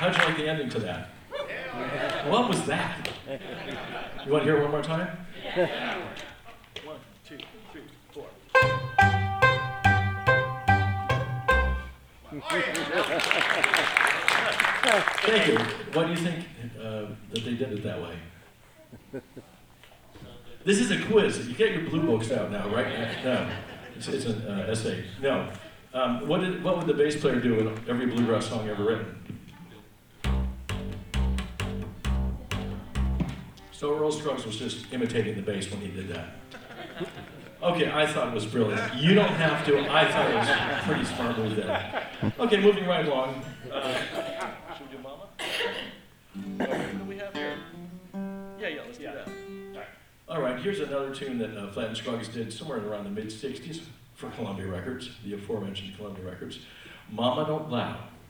How'd you like the ending to that? What was that? You want to hear it one more time? 1, 2, 3, 4. Thank you. Why do you think that they did it that way? This is a quiz. You get your blue books out now, right? No, it's an essay. No. What would the bass player do in every bluegrass song ever written? So Earl Scruggs was just imitating the bass when he did that. Okay, I thought it was brilliant. You don't have to. I thought it was pretty smart move there. Okay, moving right along. Should we do Mama? What do we have here? Yeah, let's do that. All right, here's another tune that Flatt and Scruggs did somewhere around the mid-'60s for Columbia Records, the aforementioned Columbia Records. Mama Don't Allow.